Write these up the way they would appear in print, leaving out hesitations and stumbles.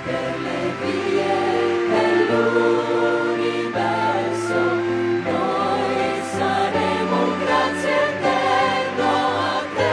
per le vie dell'universo, noi saremo grazie eterno a te.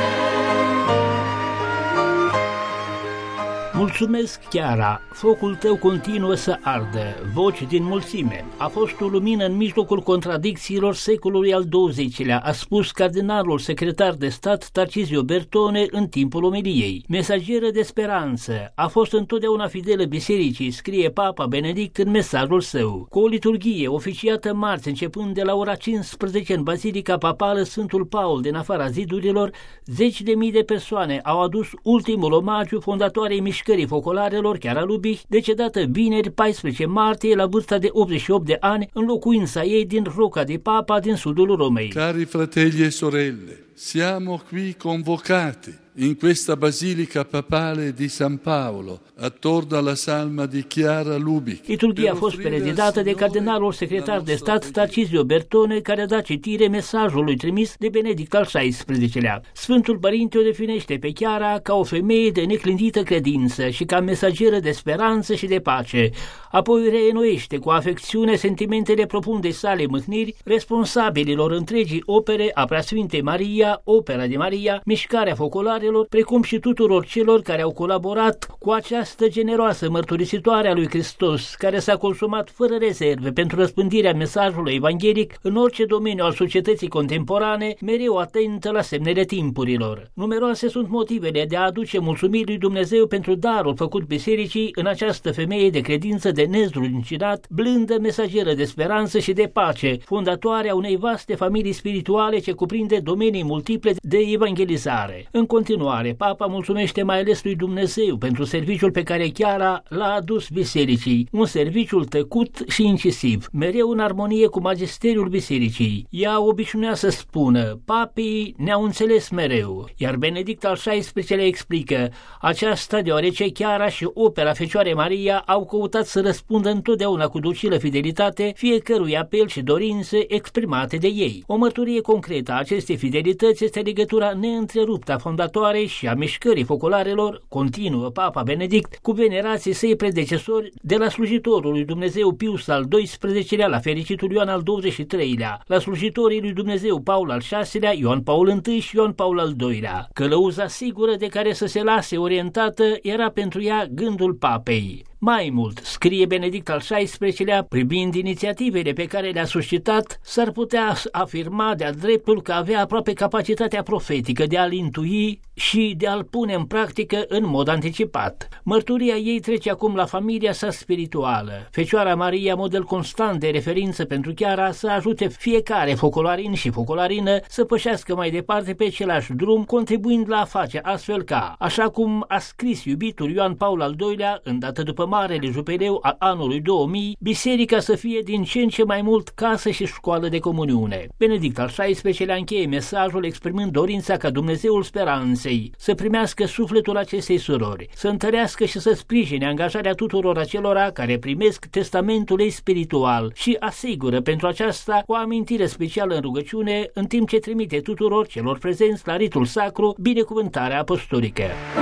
Mulțumesc, Chiara, focul tău continuă să ardă, voci din mulțime. A fost o lumină în mijlocul contradicțiilor secolului al XX-lea, a spus cardinalul secretar de stat Tarcisio Bertone în timpul omiliei. Mesageră de speranță, a fost întotdeauna fidelă bisericii, scrie Papa Benedict în mesajul său. Cu o liturghie oficiată marți, începând de la ora 15 în Bazilica Papală Sfântul Paul din afara zidurilor, 10.000 de persoane au adus ultimul omagiu fondatoarei mișcării focolarelor, Chiara Lubich, decedată vineri 14 martie la vârsta de 88 de ani în locuința ei din Rocca di Papa din sudul Romei. Cari fratelli e sorelle, siamo qui convocati in questa Basilica Papale di San Paolo, attorno alla salma di Chiara Lubich. Liturghia a fost prezidată de cardinalul secretar de stat Tarcisio Bertone, care a dat citire mesajului trimis de Benedict al XVI-lea. Sfântul Părinte o definește pe Chiara ca o femeie de neclintită credință și ca mesageră de speranță și de pace. Apoi reînnoiește cu afecțiune sentimentele profundei sale mâhniri responsabililor întregii opere a Preasfintei Maria, Opera de Maria, Mișcarea Focolarelor, precum și tuturor celor care au colaborat cu această generoasă mărturisitoare a lui Hristos, care s-a consumat fără rezerve pentru răspândirea mesajului evanghelic în orice domeniu al societății contemporane, mereu atentă la semnele timpurilor. Numeroase sunt motivele de a aduce mulțumiri lui Dumnezeu pentru darul făcut bisericii în această femeie de credință de nezdruncinat, blândă mesageră de speranță și de pace, fondatoarea unei vaste familii spirituale ce cuprinde domenii multiple de evangelizare. În continuare, Papa mulțumește mai ales lui Dumnezeu pentru serviciul pe care Chiara l-a adus bisericii, un serviciu tăcut și incisiv, mereu în armonie cu magisteriul bisericii. Ea obișnuia să spună: papii ne-au înțeles mereu, iar Benedict al XVI-lea explică aceasta deoarece Chiara și Opera Fecioarei Maria au căutat să răspundă întotdeauna cu docilă fidelitate fiecărui apel și dorințe exprimate de ei. O mărturie concretă a acestei fidelități este legătura neîntreruptă a fondatoarei și a mișcării focolarelor, continuă Papa Benedict, cu venerații săi predecesori, de la slujitorul lui Dumnezeu Pius al XII-lea la fericitul Ioan al XXIII-lea, la slujitorii lui Dumnezeu Paul al VI-lea, Ioan Paul I și Ioan Paul al II-lea. Călăuza sigură de care să se lase orientată era pentru ea gândul papei. Mai mult, scrie Benedict al XVI-lea, privind inițiativele pe care le-a suscitat, s-ar putea afirma de-a dreptul că avea aproape capacitatea profetică de a-l intui și de a-l pune în practică în mod anticipat. Mărturia ei trece acum la familia sa spirituală. Fecioara Maria, model constant de referință pentru Chiara, să ajute fiecare focolarin și focolarină să pășească mai departe pe același drum, contribuind la a face astfel ca, așa cum a scris iubitul Ioan Paul al II-lea, îndată după Marele Jubileu al anului 2000, biserica să fie din ce în ce mai mult casă și școală de comuniune. Benedict al XVI-lea încheie mesajul exprimând dorința ca Dumnezeul speranței să primească sufletul acestei surori, să întărească și să sprijine angajarea tuturor acelora care primesc testamentul ei spiritual și asigură pentru aceasta o amintire specială în rugăciune, în timp ce trimite tuturor celor prezenți la ritul sacru binecuvântarea apostolică.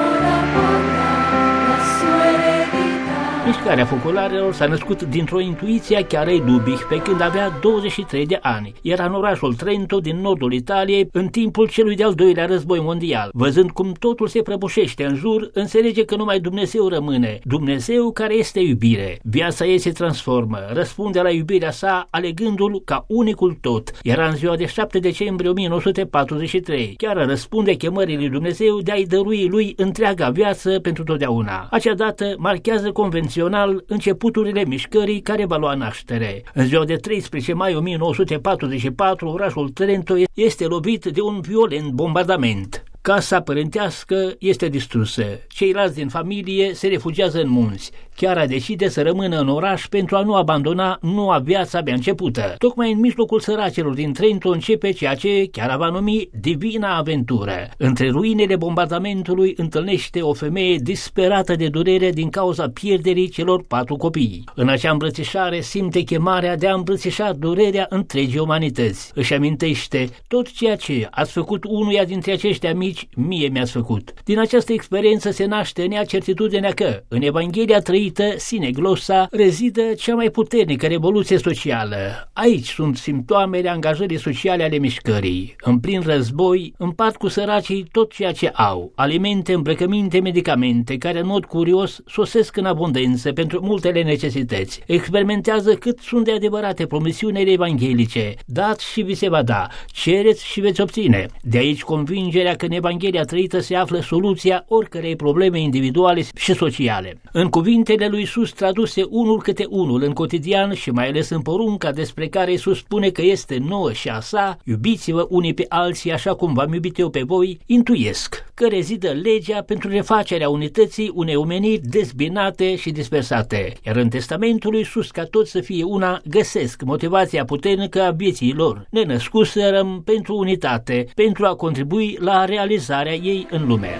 Mișcarea focolarelor s-a născut dintr-o intuiție a Chiarei Lubich pe când avea 23 de ani. Era în orașul Trento din nordul Italiei în timpul celui de-al doilea război mondial. Văzând cum totul se prăbușește în jur, înțelege că numai Dumnezeu rămâne, Dumnezeu care este iubire. Viața ei se transformă, răspunde la iubirea sa alegându-l ca unicul tot. Era în ziua de 7 decembrie 1943. Chiar răspunde chemării lui Dumnezeu de a-i dărui lui întreaga viață pentru totdeauna. Acea dată marchează convențional începuturile mișcării care va lua naștere. În ziua de 13 mai 1944, orașul Trento este lovit de un violent bombardament. Casa părintească este distrusă. Ceilalți din familie se refugiază în munți. Chiara decide să rămână în oraș pentru a nu abandona noua viață abia începută. Tocmai în mijlocul săracilor din Trento începe ceea ce Chiara va numi divina aventură. Între ruinele bombardamentului întâlnește o femeie disperată de durere din cauza pierderii celor 4 copii. În acea îmbrățișare simte chemarea de a îmbrățișa durerea întregii umanități. Își amintește: tot ceea ce ați făcut unuia dintre acești amici, aici mie mi-ați făcut. Din această experiență se naște neacertitudinea că, în Evanghelia trăită, sine glossa, rezidă cea mai puternică revoluție socială. Aici sunt simptomele angajării sociale ale mișcării. În plin război, împart cu săracii tot ceea ce au, alimente, îmbrăcăminte, medicamente, care în mod curios sosesc în abundență pentru multele necesități. Experimentează cât sunt de adevărate promisiunile evanghelice. Dați și vi se va da, cereți și veți obține. De aici convingerea că în Evanghelia trăită se află soluția oricărei probleme individuale și sociale. În cuvintele lui Iisus traduse unul câte unul în cotidian și mai ales în porunca despre care Iisus spune că este nouă și a sa, iubiți-vă unii pe alții așa cum v-am iubit eu pe voi, intuiesc că rezidă legea pentru refacerea unității unei omeniri dezbinate și dispersate. Iar în testamentul lui Iisus, ca toți să fie una, găsesc motivația puternică a vieții lor. Ne născuserăm pentru unitate, pentru a contribui la realizarea ei în lume.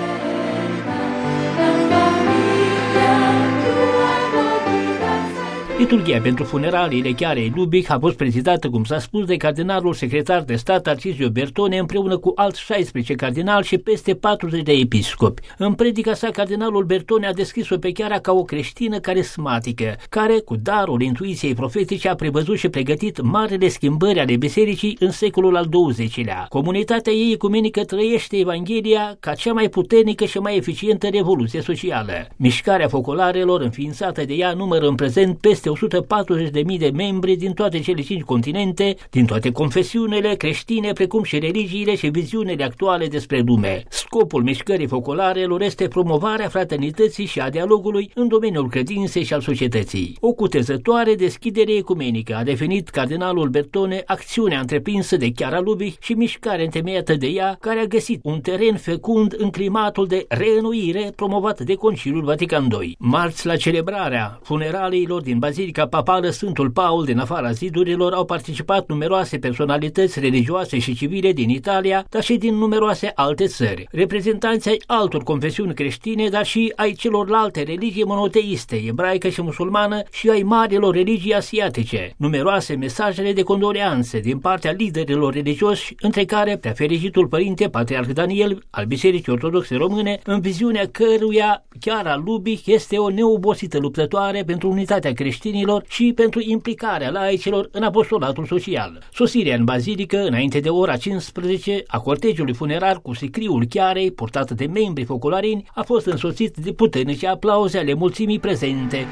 Liturghia pentru funeraliile Chiarei Lubic a fost prezidată, cum s-a spus, de cardinalul secretar de stat Tarcisio Bertone împreună cu alți 16 cardinali și peste 40 de episcopi. În predica sa, cardinalul Bertone a descris-o pe Chiara ca o creștină carismatică, care, cu darul intuiției profetice, a prevăzut și pregătit marele schimbări ale bisericii în secolul al XX-lea. Comunitatea ei ecumenică trăiește Evanghelia ca cea mai puternică și mai eficientă revoluție socială. Mișcarea focolarelor, înființată de ea, numără în prezent peste 140.000 de membri din toate cele 5 continente, din toate confesiunile creștine, precum și religiile și viziunile actuale despre lume. Scopul mișcării focolarelor este promovarea fraternității și a dialogului în domeniul credinței și al societății. O cutezătoare deschidere ecumenică, a definit cardinalul Bertone acțiunea întreprinsă de Chiara Lubic și mișcarea întemeiată de ea, care a găsit un teren fecund în climatul de reînnoire promovat de Conciliul Vatican II. Marți, la celebrarea funeraliilor din Bazilica Papală Sfântul Paul, din afara zidurilor, au participat numeroase personalități religioase și civile din Italia, dar și din numeroase alte țări, reprezentanți ai altor confesiuni creștine, dar și ai celorlalte religii monoteiste, ebraică și musulmană, și ai marilor religii asiatice. Numeroase mesajele de condoleanțe din partea liderilor religioși, între care Preafericitul Părinte Patriarh Daniel al Bisericii Ortodoxe Române, în viziunea căruia Chiara Lubic este o neobosită luptătoare pentru unitatea creștinilor și pentru implicarea laicilor în apostolatul social. Sosirea în bazilică, înainte de ora 15, a cortegiului funerar cu sicriul Chiarei, purtat de membrii focolarini, a fost însoțit de puternice aplauze ale mulțimii prezente,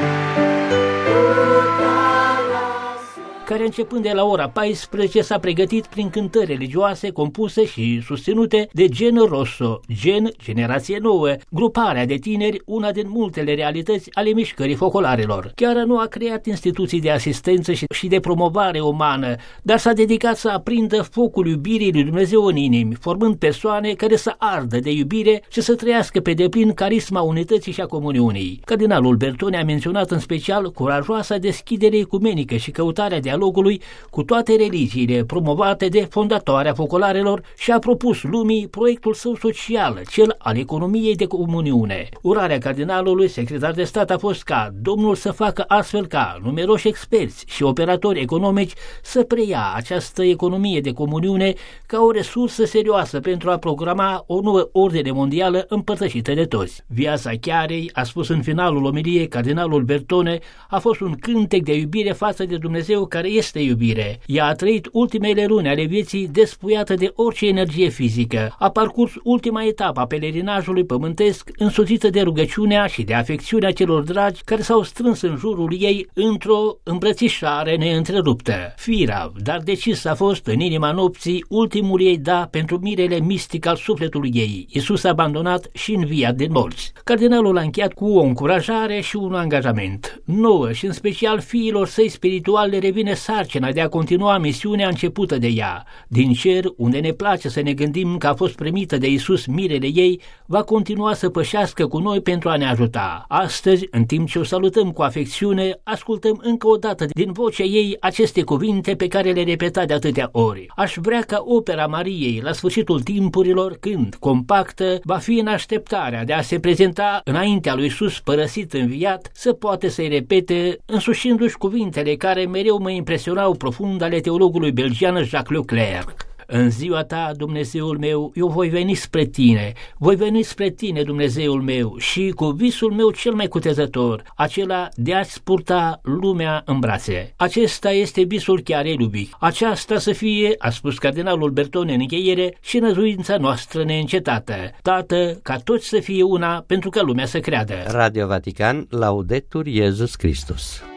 care începând de la ora 14 s-a pregătit prin cântări religioase compuse și susținute de Gen Rosso, Generație Nouă, gruparea de tineri, una din multele realități ale mișcării focolarelor. Chiar nu a creat instituții de asistență și de promovare umană, dar s-a dedicat să aprindă focul iubirii lui Dumnezeu în inimi, formând persoane care să ardă de iubire și să trăiască pe deplin carisma unității și a comuniunii. Cardinalul Bertone a menționat în special curajoasa deschidere ecumenică și căutarea dialogului cu toate religiile promovate de fondatoarea focolarelor și a propus lumii proiectul său social, cel al economiei de comuniune. Urarea cardinalului secretar de stat a fost ca Domnul să facă astfel ca numeroși experți și operatori economici să preia această economie de comuniune ca o resursă serioasă pentru a programa o nouă ordine mondială împărtășită de toți. Viața Chiarei, a spus în finalul omiliei cardinalul Bertone, a fost un cântec de iubire față de Dumnezeu care este iubire. Ea a trăit ultimele luni ale vieții despuiată de orice energie fizică. A parcurs ultima etapă a pelerinajului pământesc, însoțită de rugăciunea și de afecțiunea celor dragi care s-au strâns în jurul ei într-o îmbrățișare neîntreruptă. Firav, dar decis a fost în inima nopții ultimul ei da pentru mirele mistic al sufletului ei. Iisus a abandonat și înviat din morți. Cardinalul a încheiat cu o încurajare și un angajament. Nouă și în special fiilor săi spirituali le revine sarcina de a continua misiunea începută de ea. Din cer, unde ne place să ne gândim că a fost primită de Iisus mirele ei, va continua să pășească cu noi pentru a ne ajuta. Astăzi, în timp ce o salutăm cu afecțiune, ascultăm încă o dată din vocea ei aceste cuvinte pe care le repeta de atâtea ori. Aș vrea ca opera Mariei, la sfârșitul timpurilor, când, compactă, va fi în așteptarea de a se prezenta înaintea lui Iisus părăsit înviat, să poate să-i repete, însușindu-și cuvintele care mereu mă impresionau profund ale teologului belgian Jacques Leclerc. În ziua ta, Dumnezeul meu, eu voi veni spre tine, Dumnezeul meu, și cu visul meu cel mai cutezător, acela de a-ți purta lumea în brațe. Acesta este visul chiar iubic. Aceasta să fie, a spus cardinalul Bertone în încheiere, și năzuința noastră neîncetată. Tată, ca toți să fie una, pentru ca lumea să creadă. Radio Vatican, Laudetur Iesus Christus.